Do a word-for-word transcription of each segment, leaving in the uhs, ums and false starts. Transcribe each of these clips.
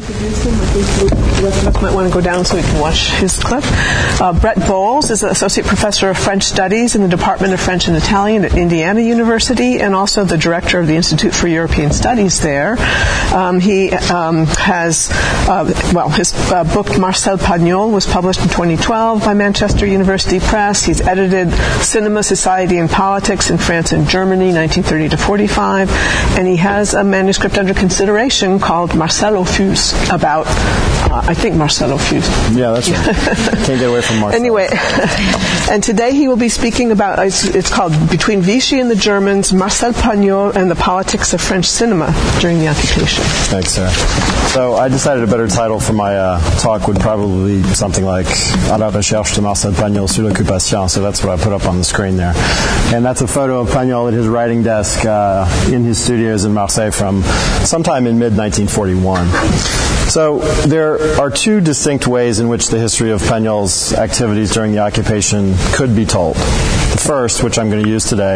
introduce him. I think the rest of us might want to go down so we can watch his clip. Uh, Brett Bowles is an associate professor of French studies in the Department of French and Italian at Indiana University, and also the director of the Institute for European Studies there. Um, he um, has, uh, well, his uh, book Marcel Pagnol was published in twenty twelve by Manchester University Press. He's edited Cinema, Society, and Politics in France and Germany, nineteen thirty to forty-five, and he has a manuscript under consideration called Marcel au Fus, about, uh, I think Marcel au Fus. Yeah, that's right. Can't get away from Marcel. Anyway, and today he will be speaking about, it's, it's called Between Vichy and the Germans, Marcel Pagnol and the Politics of French Cinema During the Occupation. Thanks, Sarah. So I decided a better title for my uh, talk would probably be something like À la recherche de Marcel Pagnol sur l'occupation, so that's what I put up on the screen there. And that's a photo of Pagnol at his writing desk uh, in his studios in Marseille from sometime in mid nineteen forty-one. So there are two distinct ways in which the history of Pagnol's activities during the occupation could be told. The first, which I'm going to use today,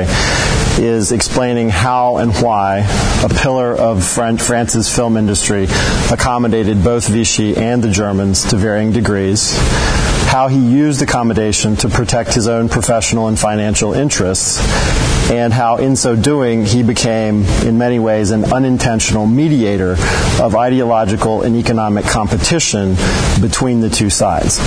is explaining how and why a pillar of Fran- France's film industry accommodated both Vichy and the Germans to varying degrees, how he used accommodation to protect his own professional and financial interests, and how in so doing he became, in many ways, an unintentional mediator of ideological and economic competition between the two sides,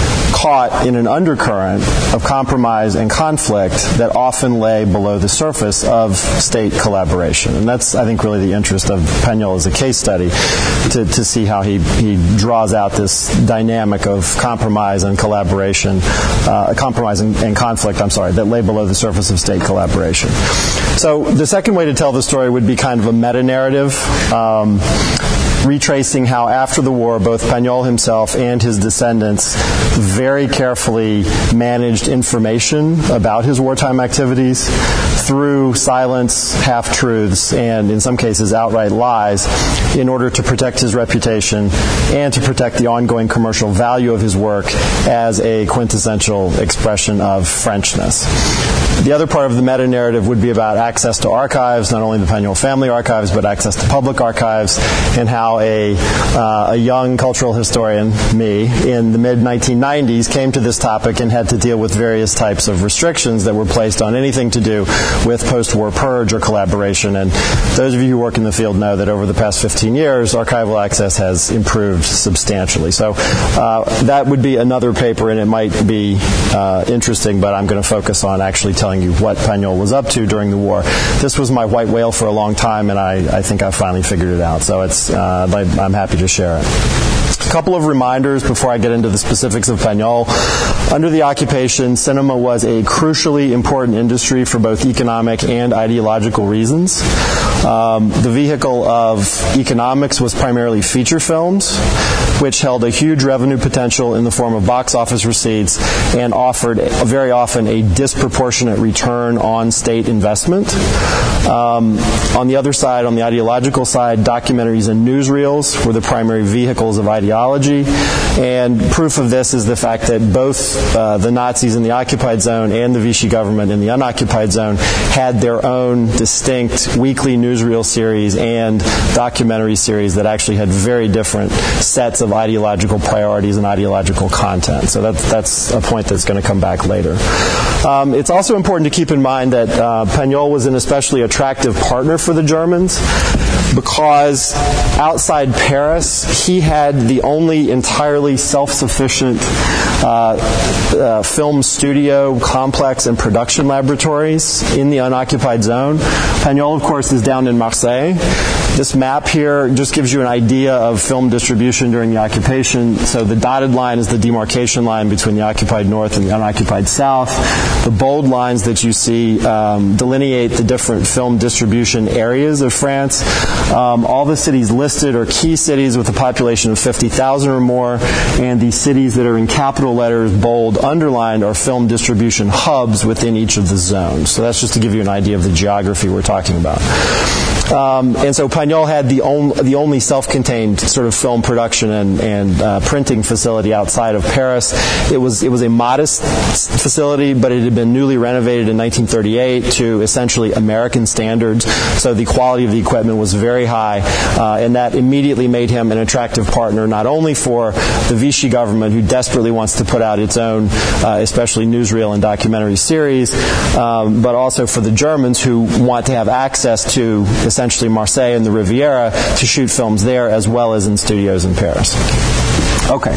caught in an undercurrent of compromise and conflict that often lay below the surface of state collaboration. And that's, I think, really the interest of Pagnol as a case study, to, to see how he, he draws out this dynamic of compromise and collaboration, uh, compromise and, and conflict, I'm sorry, that lay below the surface of state collaboration. So the second way to tell the story would be kind of a meta-narrative, um, retracing how after the war both Pagnol himself and his descendants very carefully managed information about his wartime activities through silence, half-truths, and in some cases outright lies in order to protect his reputation and to protect the ongoing commercial value of his work as a quintessential expression of Frenchness. The other part of the meta-narrative would be about access to archives, not only the Pagnol family archives, but access to public archives, and how a, uh, a young cultural historian, me, in the mid nineteen nineties came to this topic and had to deal with various types of restrictions that were placed on anything to do with post-war purge or collaboration. And those of you who work in the field know that over the past fifteen years, archival access has improved substantially. So uh, that would be another paper, and it might be uh, interesting, but I'm going to focus on actually telling you what Pagnol was up to during the war. This was my white whale for a long time, and I, I think I finally figured it out. So it's uh, I'm happy to share it. A couple of reminders before I get into the specifics of Pagnol. Under the occupation, cinema was a crucially important industry for both economic and ideological reasons. Um, the vehicle of economics was primarily feature films, which held a huge revenue potential in the form of box office receipts and offered a, very often a disproportionate return on state investment. Um, on the other side, on the ideological side, documentaries and newsreels were the primary vehicles of ideology, and proof of this is the fact that both uh, the Nazis in the occupied zone and the Vichy government in the unoccupied zone had their own distinct weekly newsreel series and documentary series that actually had very different sets of ideological priorities and ideological content. So that's, that's a point that's going to come back later. Um, it's also important to keep in mind that uh, Pagnol was an especially attractive partner for the Germans because outside Paris, he had the only entirely self-sufficient uh, uh, film studio complex and production laboratories in the unoccupied zone. Pagnol, of course, is down in Marseille. This map here just gives you an idea of film distribution during the occupation. So the dotted line is the demarcation line between the occupied north and the unoccupied south. The bold lines that you see um, delineate the different film distribution areas of France. Um, all the cities listed are key cities with a population of fifty thousand or more, and the cities that are in capital letters, bold, underlined, are film distribution hubs within each of the zones. So that's just to give you an idea of the geography we're talking about. Um, and so Pagnol Pagnol had the, on, the only self-contained sort of film production and, and uh, printing facility outside of Paris. It was it was a modest facility, but it had been newly renovated in nineteen thirty-eight to essentially American standards. So the quality of the equipment was very high, uh, and that immediately made him an attractive partner, not only for the Vichy government, who desperately wants to put out its own, uh, especially newsreel and documentary series, um, but also for the Germans, who want to have access to essentially Marseille and the Riviera to shoot films there as well as in studios in Paris. Okay.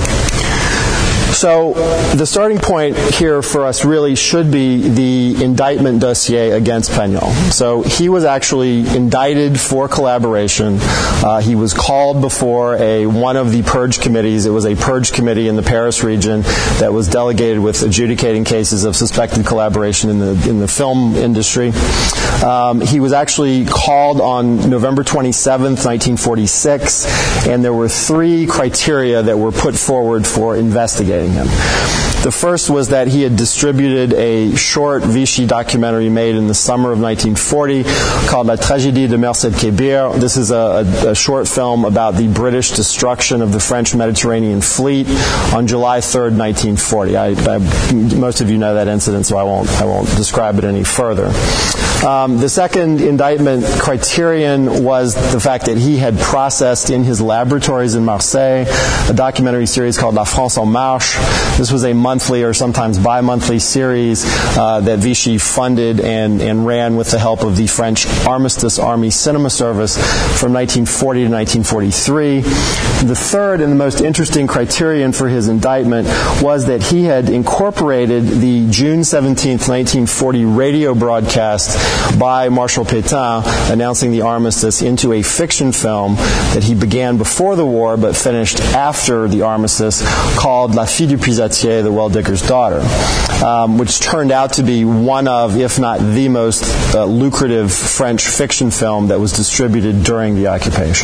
So the starting point here for us really should be the indictment dossier against Pagnol. So he was actually indicted for collaboration. Uh, he was called before a one of the purge committees. It was a purge committee in the Paris region that was delegated with adjudicating cases of suspected collaboration in the in the film industry. Um, he was actually called on November twenty-seventh, nineteen forty-six, and there were three criteria that were put forward for investigating him. The first was that he had distributed a short Vichy documentary made in the summer of nineteen forty called La Tragédie de Merced Kébir. This is a, a, a short film about the British destruction of the French Mediterranean fleet on July third, nineteen forty. I, I, most of you know that incident, so I won't, I won't describe it any further. Um, the second indictment criterion was the fact that he had processed in his laboratories in Marseille a documentary series called La France en Marche. This was a monthly or sometimes bi-monthly series uh, that Vichy funded and, and ran with the help of the French Armistice Army Cinema Service from nineteen forty to nineteen forty-three. The third and the most interesting criterion for his indictment was that he had incorporated the June seventeenth, nineteen forty radio broadcast by Marshal Pétain announcing the armistice into a fiction film that he began before the war but finished after the armistice, called La Fille du Puisatier, the Well-Digger's Daughter, um, which turned out to be one of, if not the most uh, lucrative French fiction film that was distributed during the occupation.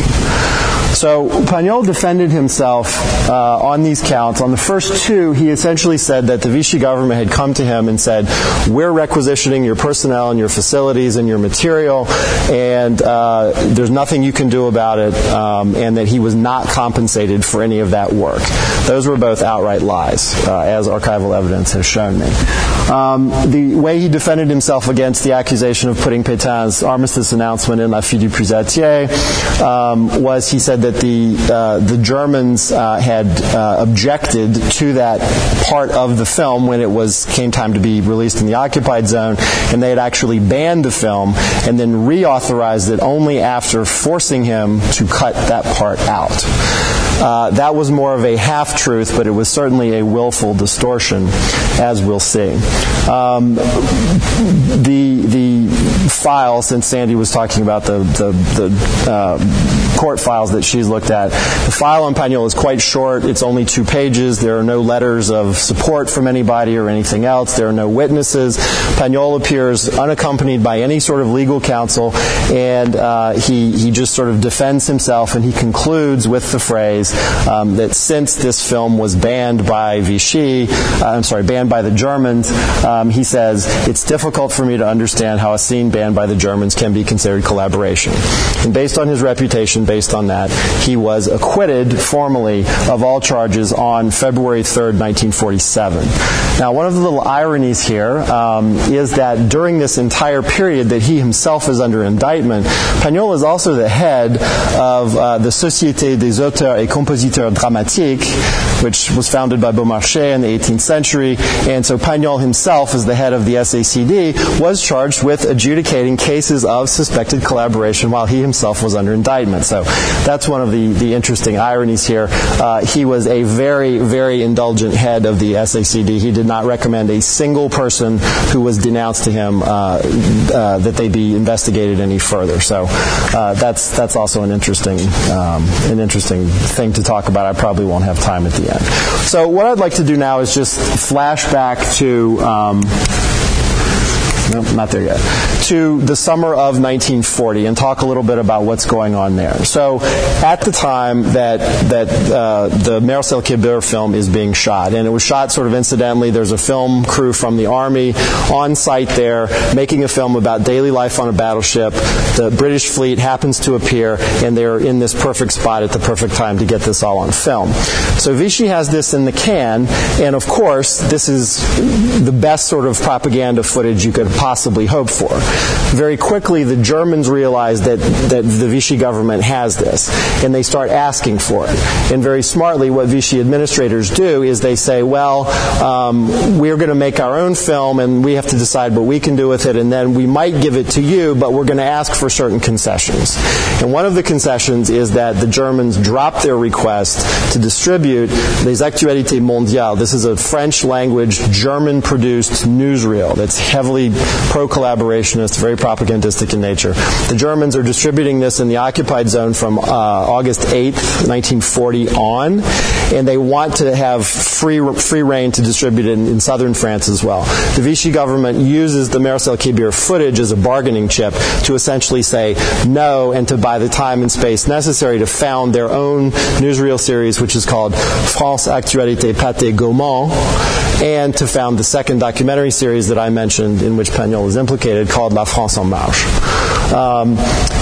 So Pagnol defended himself uh, on these counts. On the first two, he essentially said that the Vichy government had come to him and said, we're requisitioning your personnel and your facilities and your material, and uh, there's nothing you can do about it, um, and that he was not compensated for any of that work. Those were both outright lies, uh, as archival evidence has shown me. Um, the way he defended himself against the accusation of putting Pétain's armistice announcement in La Fille du Puisatier um, was he said that the uh, the Germans uh, had uh, objected to that part of the film when it was came time to be released in the occupied zone, and they had actually banned the film and then reauthorized it only after forcing him to cut that part out. Uh, that was more of a half-truth, but it was certainly a willful distortion, as we'll see. Um, the the file, since Sandy was talking about the the, the uh, court files that she's looked at, the file on Pagnol is quite short. It's only two pages. There are no letters of support from anybody or anything else. There are no witnesses. Pagnol appears unaccompanied by any sort of legal counsel, and uh, he he just sort of defends himself, and he concludes with the phrase Um, that since this film was banned by Vichy, uh, I'm sorry, banned by the Germans, um, he says, it's difficult for me to understand how a scene banned by the Germans can be considered collaboration. And based on his reputation, based on that, he was acquitted formally of all charges on February third, nineteen forty-seven. Now, one of the little ironies here um, is that during this entire period that he himself is under indictment, Pagnol is also the head of uh, the Société des Auteurs et Compositeurs Dramatiques, which was founded by Beaumarchais in the eighteenth century, and so Pagnol himself, as the head of the S A C D, was charged with adjudicating cases of suspected collaboration while he himself was under indictment. So that's one of the, the interesting ironies here. Uh, he was a very, very indulgent head of the S A C D. He did not recommend a single person who was denounced to him uh, uh, that they be investigated any further. So uh, that's that's also an interesting um, an interesting thing to talk about. I probably won't have time at the end. So what I'd like to do now is just flash back to um, no, not there yet, to the summer of nineteen forty and talk a little bit about what's going on there. So at the time that that uh, the Marcel Kébur film is being shot, and it was shot sort of incidentally, there's a film crew from the Army on site there making a film about daily life on a battleship. The British fleet happens to appear, and they're in this perfect spot at the perfect time to get this all on film. So Vichy has this in the can, and of course, this is the best sort of propaganda footage you could possibly hope for. Very quickly, the Germans realize that, that the Vichy government has this, and they start asking for it. And very smartly, what Vichy administrators do is they say, well, um, we're going to make our own film, and we have to decide what we can do with it, and then we might give it to you, but we're going to ask for certain concessions. And one of the concessions is that the Germans drop their request to distribute Les Actualités Mondiales. This is a French-language, German-produced newsreel that's heavily pro-collaborationist, very propagandistic in nature. The Germans are distributing this in the occupied zone from uh, August eighth, nineteen forty on, and they want to have free free reign to distribute it in, in southern France as well. The Vichy government uses the Marcel Kébur footage as a bargaining chip to essentially say no and to buy the time and space necessary to found their own newsreel series, which is called France Actualité Pâté Gaumont, and to found the second documentary series that I mentioned in which Pagnol is implicated called La France en Marche. Um,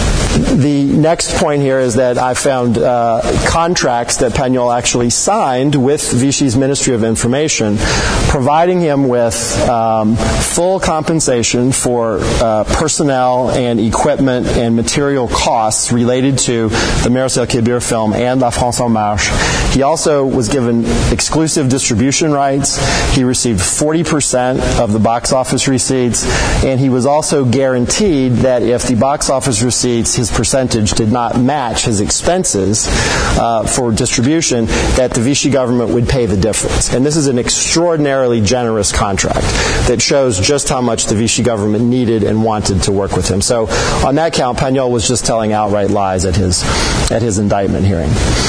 The next point here is that I found uh, contracts that Pagnol actually signed with Vichy's Ministry of Information, providing him with um, full compensation for uh, personnel and equipment and material costs related to the Marcel Kébur film and La France en Marche. He also was given exclusive distribution rights. He received forty percent of the box office receipts, and he was also guaranteed that if the box office receipts, his percentage did not match his expenses uh, for distribution, that the Vichy government would pay the difference. And this is an extraordinarily generous contract that shows just how much the Vichy government needed and wanted to work with him. So on that count, Pagnol was just telling outright lies at his at his indictment hearing.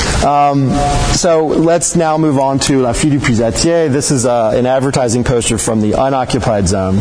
Um, so let's now move on to La Fille du Puisatier. This is uh, an advertising poster from the unoccupied zone.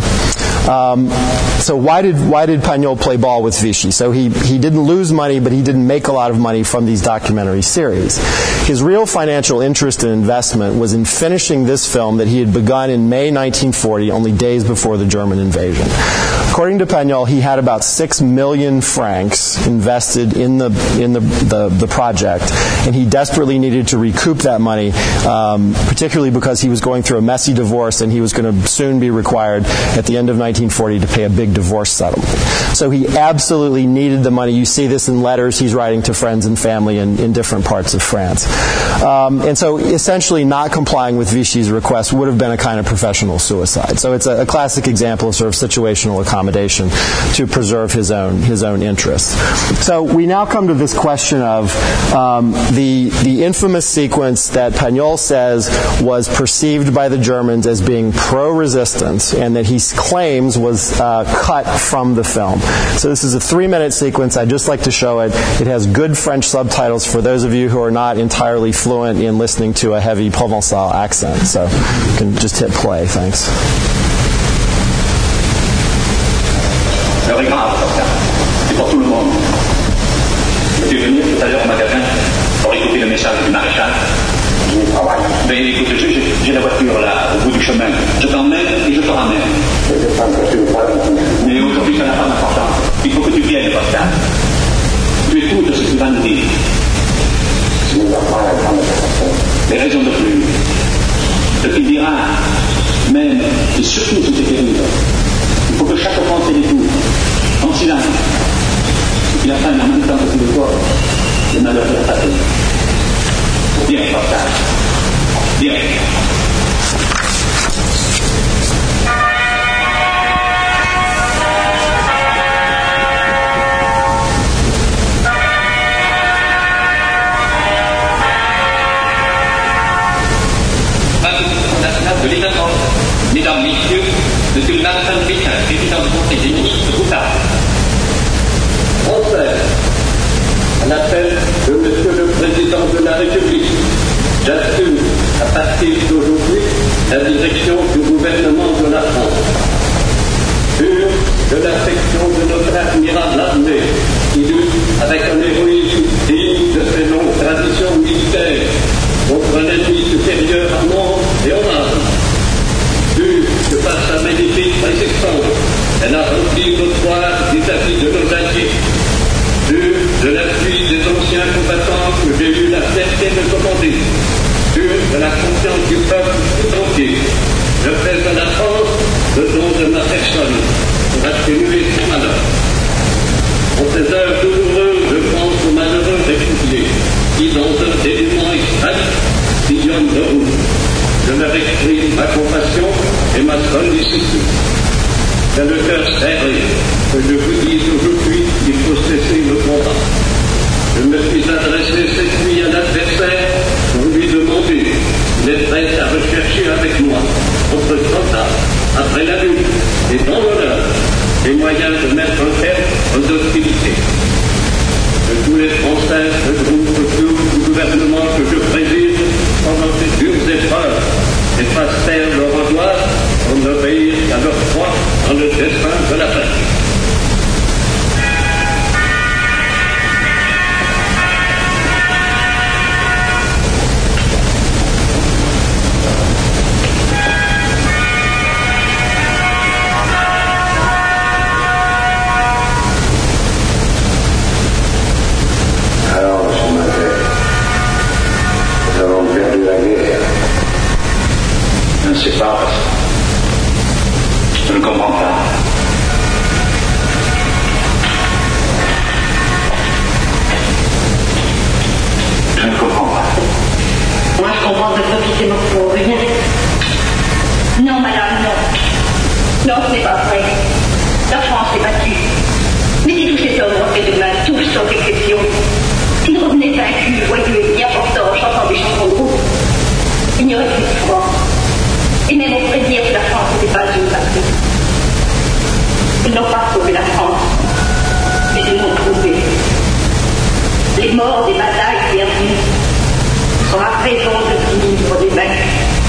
Um, so why did why did Pagnol play ball with Vichy? So he, he didn't lose money, but he didn't make a lot of money from these documentary series. His real financial interest and investment was in finishing this film that he had begun in May nineteen forty, only days before the German invasion. According to Pagnol, he had about six million francs invested in the in the, the, the project, and he desperately needed to recoup that money, um, particularly because he was going through a messy divorce, and he was going to soon be required at the end of nineteen forty to pay a big divorce settlement. So he absolutely needed the money. You see this in letters he's writing to friends and family in, in different parts of France. Um, and so essentially not complying with Vichy's request would have been a kind of professional suicide. So it's a, a classic example of sort of situational accommodation to preserve his own his own interests. So we now come to this question of um, the the infamous sequence that Pagnol says was perceived by the Germans as being pro-resistance, and that he claims was uh, cut from the film. So this is a three-minute sequence. I'd just like to show it. It has good French subtitles for those of you who are not entirely fluent in listening to a heavy Provençal accent. So you can just hit play. Thanks. L'heure est grave, c'est pour tout le monde. Tu es venu tout à l'heure au magasin pour écouter le message du maréchal. Je travaille. Mais écoute, j'ai, j'ai la voiture là, au bout du chemin. Je t'emmène et je te ramène. Mais aujourd'hui, ça n'a pas d'importance. Il faut que tu viennes, Pascal. Tu écoutes ce qu'il va nous dire. Les raisons de plus. Ce qu'il dira, même, et surtout ce qui est terrible. Il faut que chaque pensée l'écoute, en silence, et qu'il apprenne en même temps que tout le corps, le malheur de la patrie. Bien, Pascal. Bien. De l'État de France, mesdames, messieurs, monsieur Nathan Pétain, président du Conseil des ministres, vous savez. Français, un appel de monsieur le Président de la République. J'assume, à partir d'aujourd'hui, de l'appui des anciens combattants que j'ai eu la fierté de commander, sûr de la confiance du peuple tout entier. Je fais à la France le don de ma personne pour atténuer son malheur. En ces heures douloureuses, je pense aux malheureux réfugiés qui, dans un dénuement extrême, sillonnent de route. Je leur exprime ma compassion et ma sollicitude. C'est le cœur serré que je vous dis aujourd'hui qu'il faut cesser le combat. Je me suis adressé cette nuit à l'adversaire pour lui demander s'il est prêt à rechercher avec moi, contre Gotha, après la lutte et dans l'honneur, les moyens de mettre un terme aux hostilités. De tous les Français, le groupe du gouvernement que je préside pendant ces dures épreuves et fassent taire leur angoisse pour n'obéir qu'à leur foi dans le destin de la patrie. C'est pas. Je ne comprends pas. Je ne comprends pas. Moi, je comprends de profiter pour rien. Non, madame, non. Non, ce n'est pas vrai. La France est battue. Mais si tous ces hommes rentraient demain, tous sans exception, s'ils revenaient vaincus, joyeux et bien portants, chantant des chansons de groupe, il n'y aurait plus de France. Et même on pourrait dire que la France n'était pas une patrie. Ils n'ont pas sauvé la France, mais ils l'ont trouvée. Les morts des batailles perdues sont la raison de vivre des vaincus.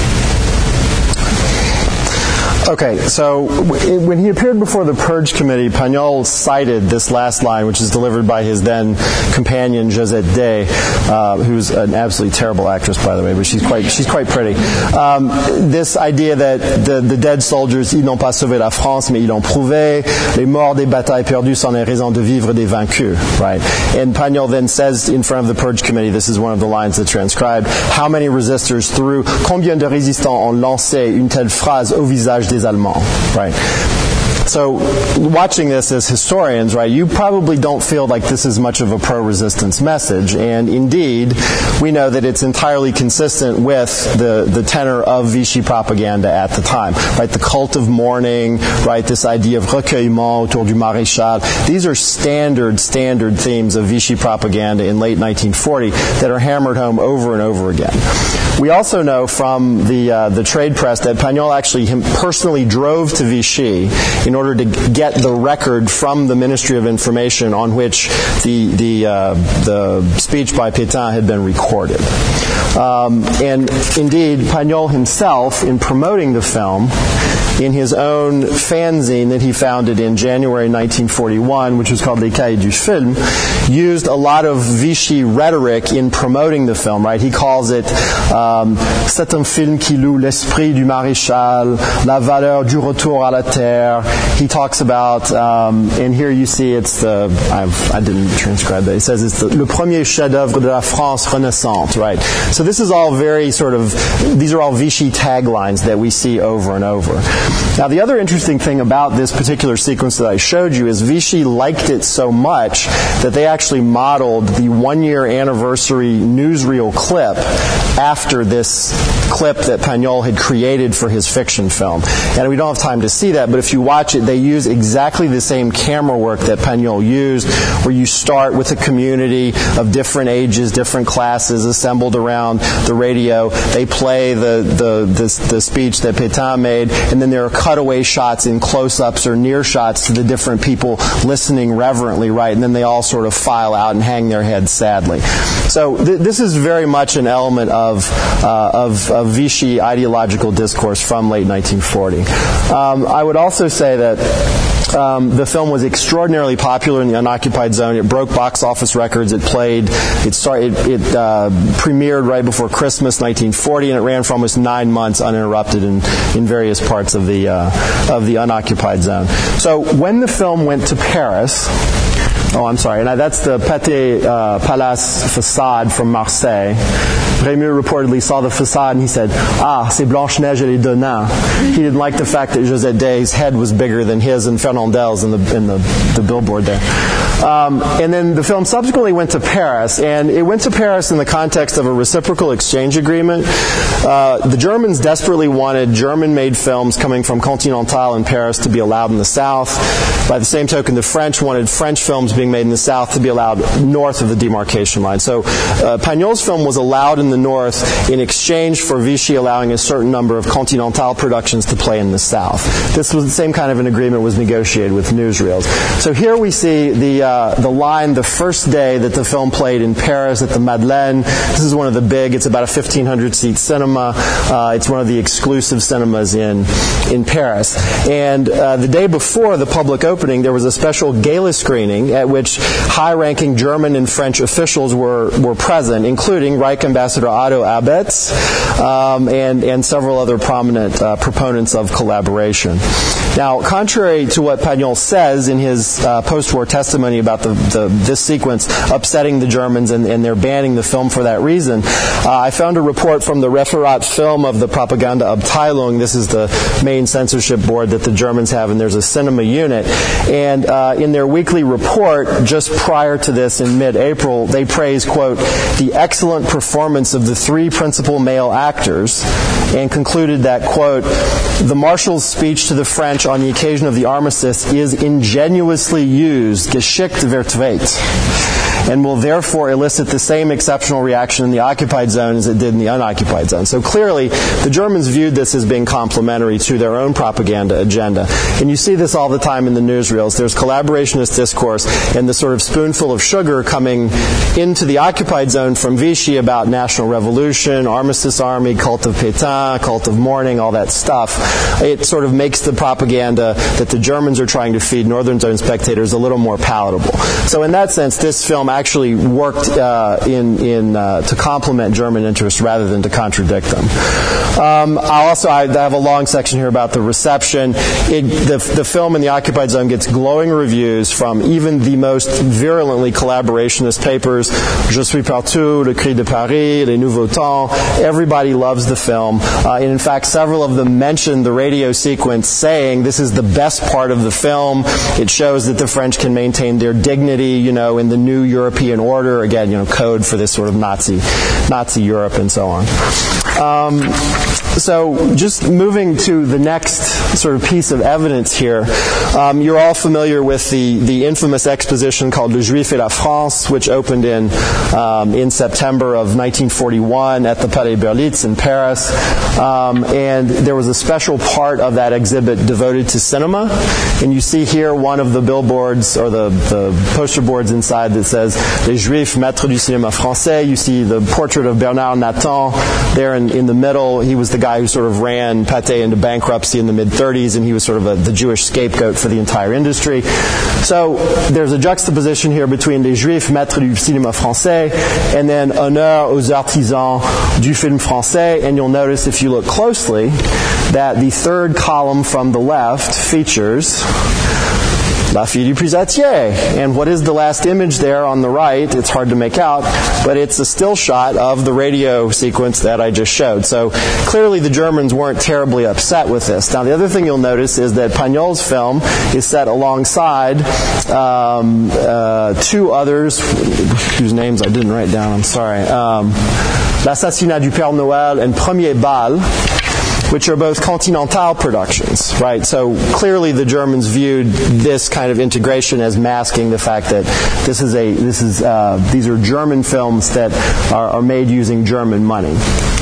Okay, so when he appeared before the Purge Committee, Pagnol cited this last line, which is delivered by his then companion Josette Day, uh, who's an absolutely terrible actress, by the way, but she's quite she's quite pretty. Um, this idea that the, the dead soldiers, ils n'ont pas sauvé la France, mais ils l'ont prouvé. Les morts des batailles perdues sont les raisons de vivre des vaincus, right? And Pagnol then says in front of the Purge Committee, this is one of the lines that's transcribed, how many resistors threw, combien de résistants ont lancé une telle phrase au visage des Allemands, right? So, watching this as historians, right, you probably don't feel like this is much of a pro-resistance message, and indeed, we know that it's entirely consistent with the, the tenor of Vichy propaganda at the time, right? The cult of mourning, right? This idea of recueillement autour du maréchal. These are standard, standard themes of Vichy propaganda in late nineteen forty that are hammered home over and over again. We also know from the uh, the trade press that Pagnol actually him personally drove to Vichy in order to get the record from the Ministry of Information on which the the uh, the speech by Pétain had been recorded. Um, and indeed, Pagnol himself, in promoting the film, in his own fanzine that he founded in January nineteen forty-one, which was called Les Cahiers du Film, used a lot of Vichy rhetoric in promoting the film, right? He calls it um, c'est un film qui loue l'esprit du maréchal, la valeur du retour à la terre. He talks about, um, and here you see it's the, I've, I didn't transcribe that, he says it's the, le premier chef-d'œuvre de la France renaissante, right? So this is all very sort of, these are all Vichy taglines that we see over and over. Now, the other interesting thing about this particular sequence that I showed you is Vichy liked it so much that they actually modeled the one-year anniversary newsreel clip after this clip that Pagnol had created for his fiction film. And we don't have time to see that, but if you watch it, they use exactly the same camera work that Pagnol used, where you start with a community of different ages, different classes assembled around the radio. They play the, the, the, the speech that Pétain made, and then there are cutaway shots in close-ups or near shots to the different people listening reverently, right? And then they all sort of file out and hang their heads sadly. So th- this is very much an element of, uh, of, of Vichy ideological discourse from late nineteen forty. Um, I would also say that Um, the film was extraordinarily popular in the unoccupied zone. It broke box office records. It played, it started, it, it uh, premiered right before Christmas, nineteen forty, and it ran for almost nine months uninterrupted in, in various parts of the uh, of the unoccupied zone. So when the film went to Paris, Oh, I'm sorry. And that's the Pathé uh, Palace facade from Marseille. Rému reportedly saw the facade and he said, "Ah, c'est Blanche-Neige et les deux nains." He didn't like the fact that Josette Day's head was bigger than his and Fernandel's in the in the, the billboard there. Um, and then the film subsequently went to Paris, and it went to Paris in the context of a reciprocal exchange agreement. Uh, the Germans desperately wanted German-made films coming from Continental in Paris to be allowed in the South. By the same token, the French wanted French films being made in the South to be allowed north of the demarcation line. So uh, Pagnol's film was allowed in the North in exchange for Vichy allowing a certain number of Continental productions to play in the South. This was the same kind of an agreement was negotiated with newsreels. So here we see the uh, the line the first day that the film played in Paris at the Madeleine. This is one of the big, it's about a fifteen hundred seat cinema. Uh, it's one of the exclusive cinemas in in Paris. And uh, the day before the public opening, there was a special gala screening at which high-ranking German and French officials were, were present, including Reich Ambassador Otto Abetz um, and, and several other prominent uh, proponents of collaboration. Now, contrary to what Pagnol says in his uh, post-war testimony about the, the, this sequence upsetting the Germans and, and they're banning the film for that reason, uh, I found a report from the Referat Film of the Propagandaabteilung. This is the main censorship board that the Germans have, and there's a cinema unit. And uh, in their weekly report, just prior to this in mid-April, they praise, quote, the excellent performance of the three principal male actors, and concluded that, quote, the Marshal's speech to the French on the occasion of the armistice is ingenuously used, geschickt vertweit, and will therefore elicit the same exceptional reaction in the occupied zone as it did in the unoccupied zone. So clearly, the Germans viewed this as being complementary to their own propaganda agenda. And you see this all the time in the newsreels. There's collaborationist discourse and the sort of spoonful of sugar coming into the occupied zone from Vichy about national revolution, armistice army, cult of Pétain, cult of mourning, all that stuff. It sort of makes the propaganda that the Germans are trying to feed Northern Zone spectators a little more palatable. So in that sense, this film actually worked uh, in, in uh, to complement German interests rather than to contradict them. Um, I also I have a long section here about the reception. It, the, the film in the occupied zone gets glowing reviews from even the most virulently collaborationist papers. Je suis partout, Le Cri de Paris, Les Nouveaux Temps. Everybody loves the film. Uh, and in fact, several of them mention the radio sequence saying this is the best part of the film. It shows that the French can maintain their dignity, you know, in the new European order. Again, you know, code for this sort of Nazi, Nazi Europe and so on. Um, so just moving to the next sort of piece of evidence here, um, you're all familiar with the, the infamous exposition called Le Juif et la France, which opened in um, in September of nineteen forty-one at the Palais Berlitz in Paris. Um, and there was a special part of that exhibit devoted to cinema. And you see here one of the billboards or the, the poster boards inside that says Les Juifs, maîtres du cinéma français. You see the portrait of Bernard Nathan there in, in the middle. He was the guy who sort of ran Pathé into bankruptcy in the mid-thirties, and he was sort of a, the Jewish scapegoat for the entire industry. So there's a juxtaposition here between Les Juifs, maîtres du cinéma français, and then honneur aux artisans du film français. And you'll notice if you look closely that the third column from the left features La Fille du Prisatier. And what is the last image there on the right? It's hard to make out, but it's a still shot of the radio sequence that I just showed. So clearly the Germans weren't terribly upset with this. Now the other thing you'll notice is that Pagnol's film is set alongside um, uh, two others whose names I didn't write down, I'm sorry. Um, L'Assassinat du Père Noël and Premier Bal, which are both Continental productions, right? So clearly the Germans viewed this kind of integration as masking the fact that this is a this is uh, these are German films that are, are made using German money.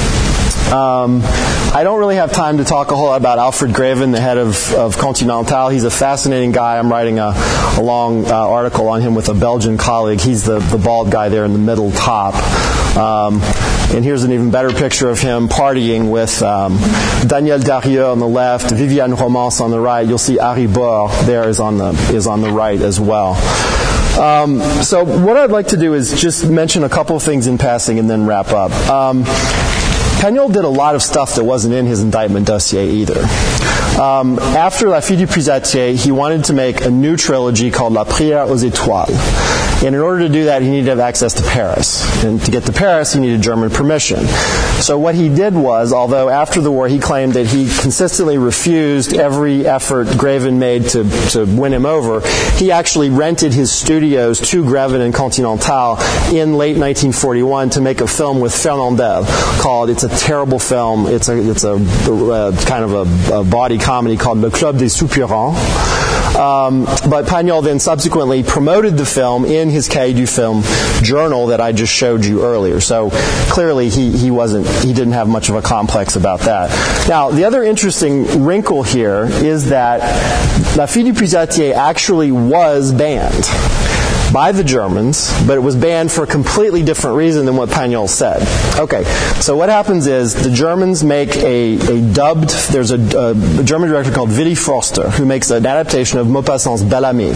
Um, I don't really have time to talk a whole lot about Alfred Graven, the head of, of Continental. He's a fascinating guy. I'm writing a, a long uh, article on him with a Belgian colleague. He's the, the bald guy there in the middle top. Um, and here's an even better picture of him partying with um, Daniel Darieux on the left, Viviane Romance on the right. You'll see Harry Bohr there is on the is on the right as well. Um, so what I'd like to do is just mention a couple of things in passing and then wrap up. Um, Pagnol did a lot of stuff that wasn't in his indictment dossier either. Um, after La Fille du Prisatier, he wanted to make a new trilogy called La Prière aux Étoiles. And in order to do that, he needed to have access to Paris. And to get to Paris, he needed German permission. So what he did was, although after the war he claimed that he consistently refused every effort Graven made to, to win him over, he actually rented his studios to Graven and Continental in late nineteen forty-one to make a film with Fernandel called, it's a terrible film, it's a, it's a, a kind of a, a body comedy called Le Club des Soupirants. Um, but Pagnol then subsequently promoted the film in his Cahiers du Film journal that I just showed you earlier. So clearly he, he wasn't, he didn't have much of a complex about that. Now, the other interesting wrinkle here is that La Fille du Prisatier actually was banned by the Germans, but it was banned for a completely different reason than what Pagnol said. Okay, so what happens is the Germans make a, a dubbed, there's a, a German director called Willy Forster who makes an adaptation of Maupassant's Bel Ami.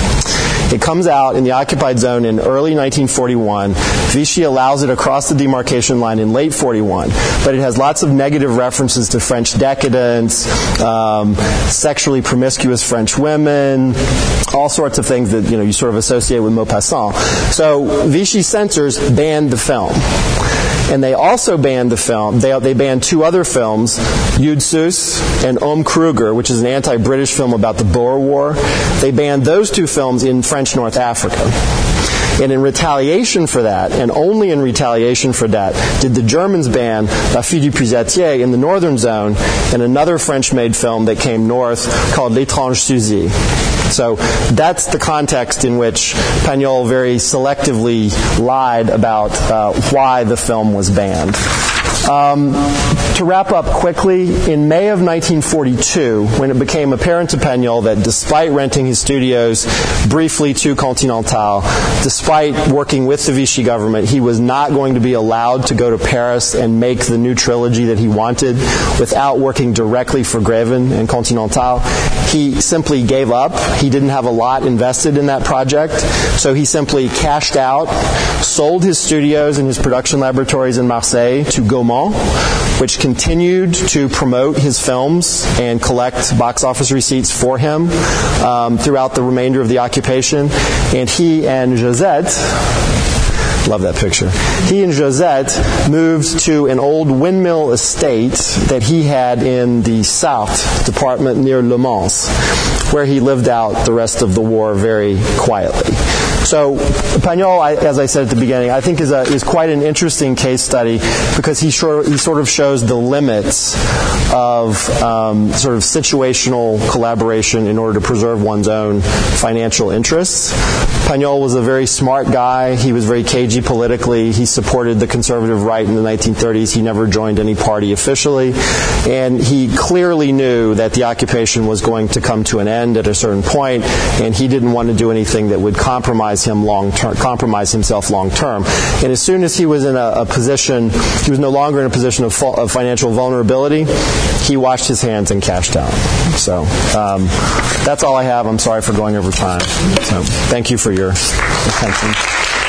It comes out in the occupied zone in early nineteen forty-one. Vichy allows it across the demarcation line in late forty-one, but it has lots of negative references to French decadence, um, sexually promiscuous French women, all sorts of things that you know you sort of associate with Maupassant. So Vichy censors banned the film. And they also banned the film. They, they banned two other films, Judsus and Homme Kruger, which is an anti-British film about the Boer War. They banned those two films in French North Africa. And in retaliation for that, and only in retaliation for that, did the Germans ban La Fille du Prisatier in the northern zone and another French-made film that came north called L'Étrange Suzy. So that's the context in which Pagnol very selectively lied about uh, why the film was banned. Um, to wrap up quickly, in May of nineteen forty-two, when it became apparent to Pagnol that despite renting his studios briefly to Continental, despite working with the Vichy government, he was not going to be allowed to go to Paris and make the new trilogy that he wanted without working directly for Graven and Continental, he simply gave up. He didn't have a lot invested in that project, so he simply cashed out, sold his studios and his production laboratories in Marseille to Gaumont, which continued to promote his films and collect box office receipts for him um, throughout the remainder of the occupation. And he and Josette, love that picture, he and Josette moved to an old windmill estate that he had in the Sarthe department near Le Mans, where he lived out the rest of the war very quietly. So Pagnol, I, as I said at the beginning, I think is a, is quite an interesting case study because he sort he sort of shows the limits of um, sort of situational collaboration in order to preserve one's own financial interests. Pagnol was a very smart guy. He was very cagey politically. He supported the conservative right in the nineteen thirties. He never joined any party officially, and he clearly knew that the occupation was going to come to an end at a certain point, and he didn't want to do anything that would compromise him long term, compromise himself long term. And as soon as he was in a, a position, he was no longer in a position of, fu- of financial vulnerability, he washed his hands and cashed out. So um, that's all I have. I'm sorry for going over time. So thank you for your attention.